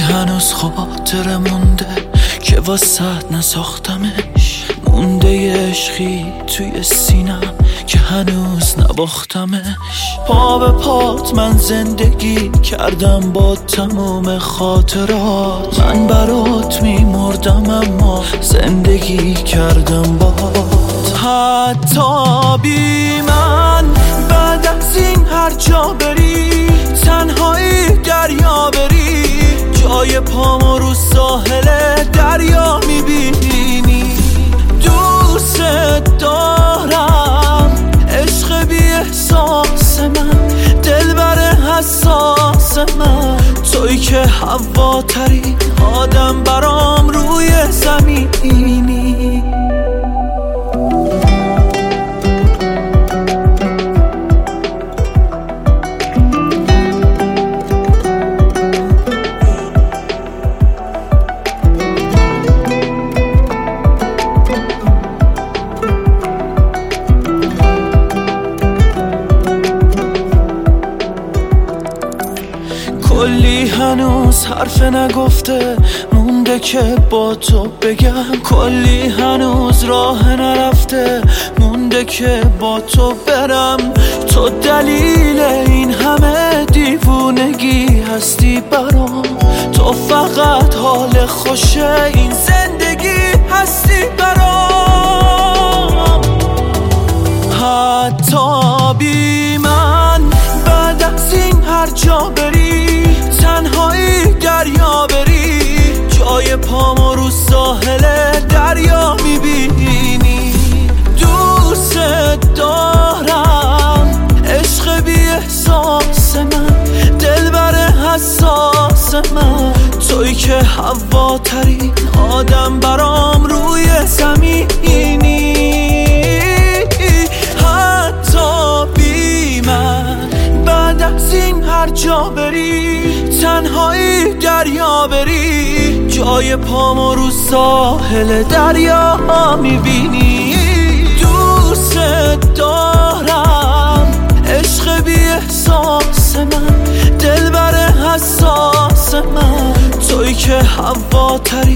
هنوز خاطره مونده که واسط نساختمش، مونده عشقی توی سینم که هنوز نباختمش. پا به پات من زندگی کردم با تموم خاطرات، من برات میمردم اما زندگی کردم بات. حتی بی من بعد از این هر جا بری، تنهایی دریا بری، جای پامو رو ساحل دریا میبینی. دوست دارم عشق بی احساس من، دلبر حساس من، توی که هواترین آدم برام روی زمینی. کلی هنوز حرف نگفته مونده که با تو بگم، کلی هنوز راه نرفته مونده که با تو برم. تو دلیل این همه دیوونگی هستی برام، تو فقط حال خوش این زندگی هستی برام. حتی بی من بعد از این هر جا بری، تنهایی دریا بری، جای پامو رو ساحل دریا میبینی. دوست دارم عشق بی احساس من، دلبر حساس من، توی که هواترین آدم برام روی زمینی. حتی بی من بعد از این هر جا بری، تنهایی دریا بری، جای پامو رو ساحل دریا میبینی. دوست دارم عشق بی احساس من، دلبر حساس من، توی که هواترین